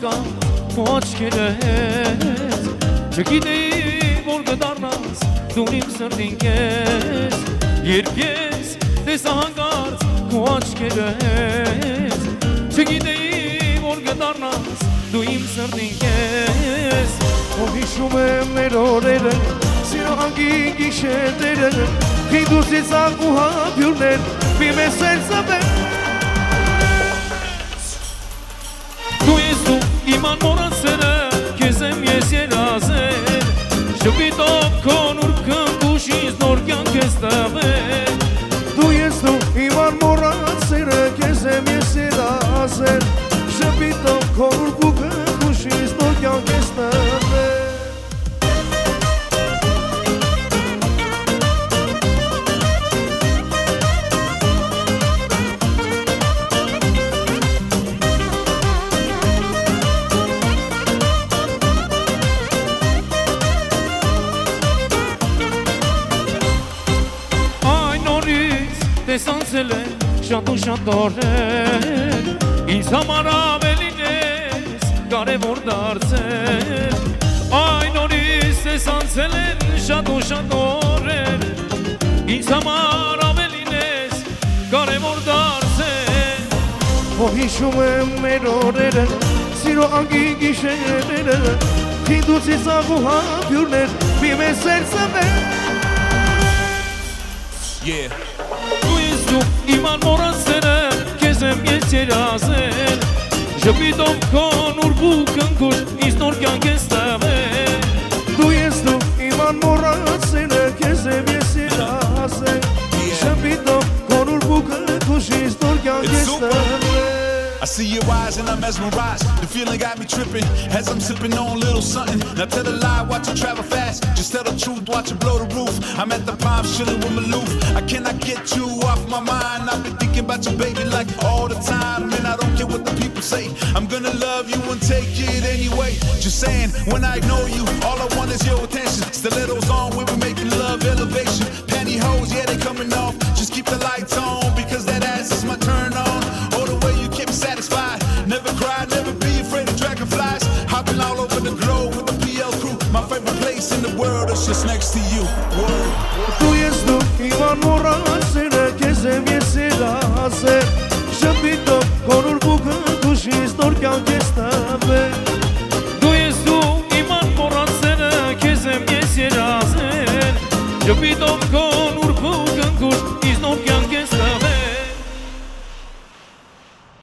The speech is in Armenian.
տեսահագա ոչքերես Չգիտեի որ կդառնաս դու իմ սրտին կես Երբ ես տեսահանգարց քո աչքերես Չգիտեի որ կդառնաս դու իմ սրտին կես Ով հիշում եմ մեր օրերը սիրո անգին գիշերները Քիդուս իցակ ու հապյուրներ մի մեզ սերծավեր Դու ես դու իմ անմոռացերը Քեզ եմ ես երազել Շպիտով քո նուրբ քնքուշից նոր կյանք ես տվել Դու ես դու իմ անմոռացերը Քեզ եմ ես երազել Շպիտով քո նուրբ քնքուշից նոր կյանք ես տվել Տեսանցել է շատ ու շատ օրեր Ինձ համար ավելին ես կարևոր դարձել Այն օրից տեսանցել են շատ ու շատ օրեր Ինձ համար ավելին ես կարևոր դարձել Ով հիշում եմ մեր օրերը Սիրո անգին գիշերները Քիդուց իցակ ու հապյուրներ մի մեզ սերծավեր Yeah Դու իմ անմոռացերը Քեզ եմ ես երազել Ժպիտով քո նուրբ ու քնքուշ ինձ նոր կյանք ես տվել Դու ես դու իմ անմոռացերը Քեզ եմ ես երազել Ժպիտով քո նուրբ ու քնքուշ ինձ նոր կյանք ես տվել I see your eyes and I'm mesmerized. The feeling got me tripping as I'm sipping on a little something. Now tell a lie, watch it travel fast. Just tell the truth, watch it blow the roof. I'm at the Palms chilling with Maloof. I cannot get you off my mind. I've been thinking about your baby like all the time. And I don't care what the people say. I'm gonna love you and take it anyway. Just saying, when I ignore you, all I want is your attention. Stilettos on when we're making love elevation. Pantyhose, yeah, they coming off. Just keep the lights on because that ass is my turn on. All the way you keep me satisfied. Never cry, never be afraid of dragonflies. Hopping all over the globe with the PL crew. My favorite place in the world is just next to you. Word. Դու ես դու իմ անմոռացերը Քեզ եմ ես երազել Շպիտով քո նուրբ ու քնքուշից նոր կյանք ես տվել Դու ես դու իմ անմոռացերը Քեզ եմ ես երազել Ժպիտով քո